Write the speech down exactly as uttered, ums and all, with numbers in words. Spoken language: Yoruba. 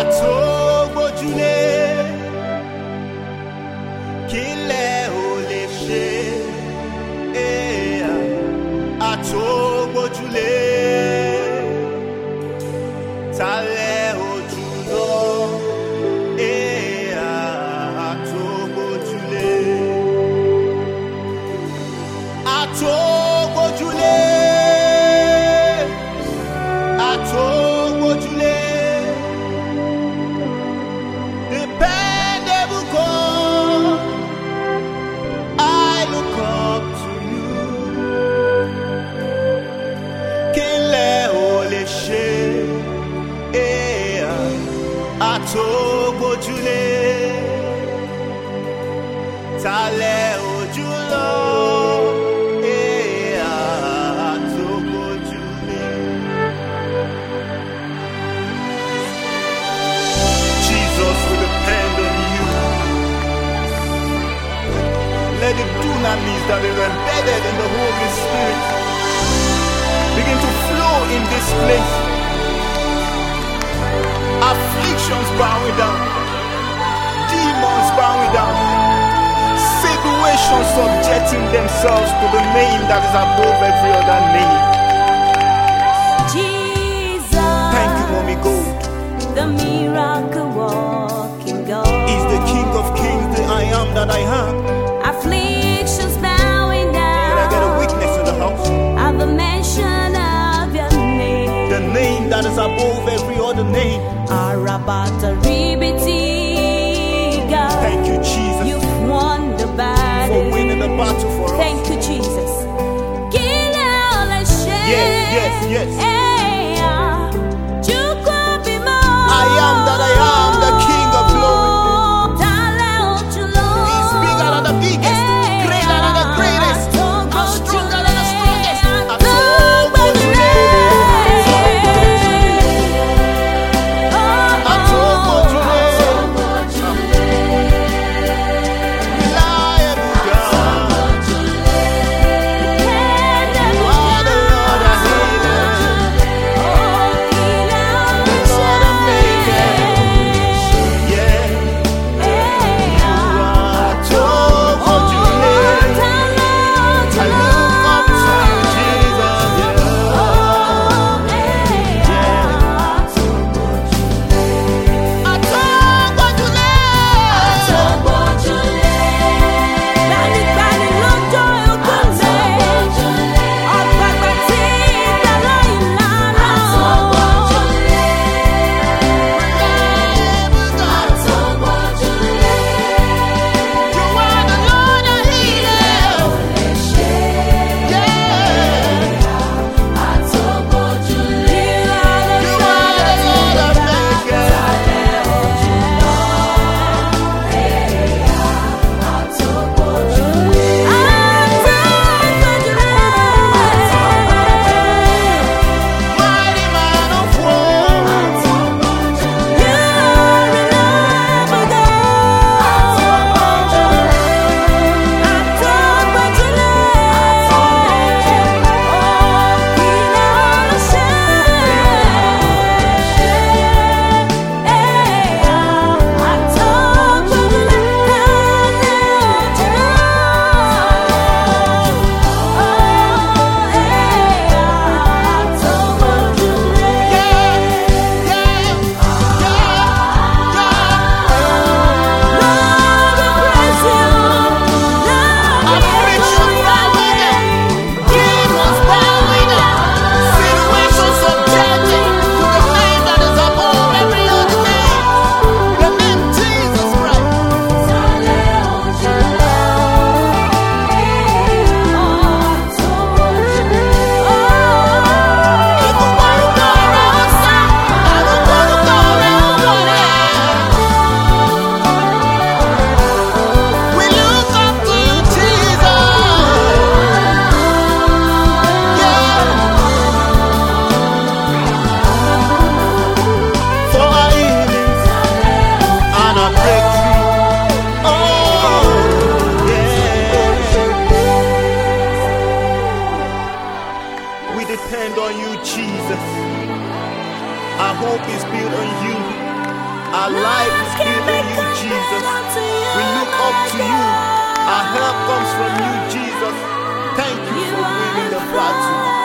àtògbójúlé kílẹ̀ ò lè ṣe àtògbójúlé tálẹ̀ ojúlọ àtògbójúlé àtògbójúlé àtògbójúlé dependable God, I look up to you. Kílẹ̀ ò lè ṣe àtògbójúlé tálẹ̀ ojúlọ àtògbójúlé. Jesus, we depend on you. Let the dunamis that are embedded in the Holy Spirit begin to flow in this place. Afflictions bowing down, demons bowing down, situations subjecting themselves to the name that is above every other name. Jesus, thank you, Mommy Gold. the miracle walking God. He's the King of Kings, the I am that I am. Afflictions bowing down. Can I get a witness in the house? At the mention of your name, The name that is above every other name. Arabata Ribitiga. Thank you, Jesus, You've won the for battle. winning the battle for us. Thank you, Jesus. Kila ole she. Yes, yes, yes. Eh, ah. Chukwu bimo. I am that I am, the King of glory. Tale ojulo. He's bigger than the biggest, greater than the greatest, and stronger than the strongest. Àtògbójúlé. depend on you, Jesus. Our hope is built on you. Our life is given you, Jesus. We look up to you. Our help comes from you, Jesus. Thank you for winning the battle.